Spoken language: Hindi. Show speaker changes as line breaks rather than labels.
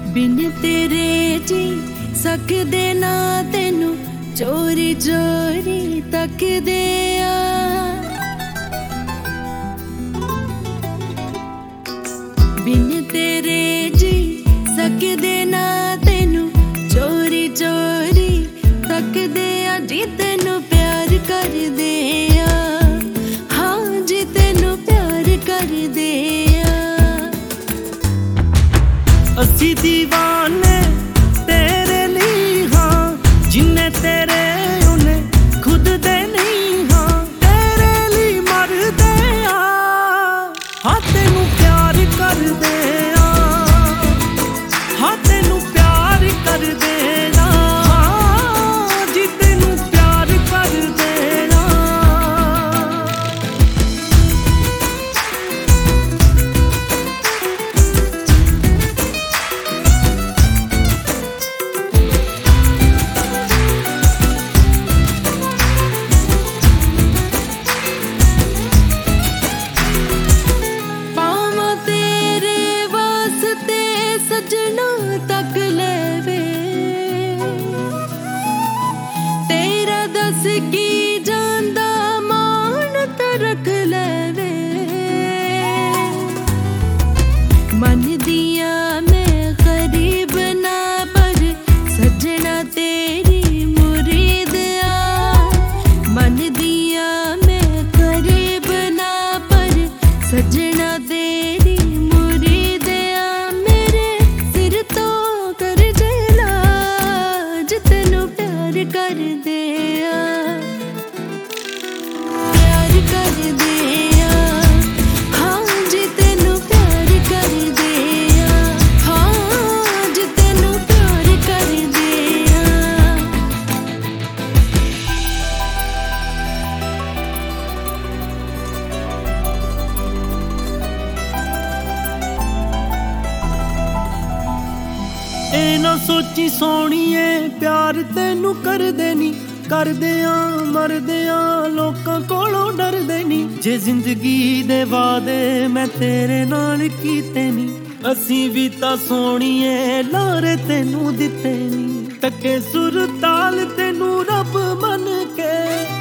बिन तेरे जी सकदे ना तेनू चोरी चोरी तकदे आ। बिन तेरे जी सकदे ना तेनू चोरी चोरी तकदे आ। जी तेनू प्यार कर दे आ, हाँ जी तेनू प्यार कर दे आ।
असी दीवाने तेरे लिए हाँ, जिन्ने तेरे उन्हें खुद दे नहीं हाँ, तेरे लिए मर दे आ। हाँ तेनू प्यार कर दे आ, हाँ तेनू प्यार कर दे आ, हाँ जी तेनू प्यार कर दे आ।
पावां तेरे वास्ते सजना तक लेवे, तेरा दस की जांदा मान रख लेवे। मन दिया मैं गरीब ना पर सजना तेरी मुरीद आ। मन दिया मैं गरीब ना पर सजना तेरी मुरीद आ। मेरे सिर तो कर जेला ज तेनू प्यार कर दे आ, प्यार कर दे आ, हाँ जी तेनू प्यार कर दे आ, हाँ जी तेनू प्यार कर दे आ।
ए ना सोची सोहणीए प्यार तेनू करदे नी, करदे आ मरदे आ लोकां कोलों डरदे नी। जे जिंदगी दे वादे मैं तेरे नाल कीते नी, असीं भी तां सोहणीए लारे तेनू दित्ते नी। तके सुर ताल तेनू रब मन के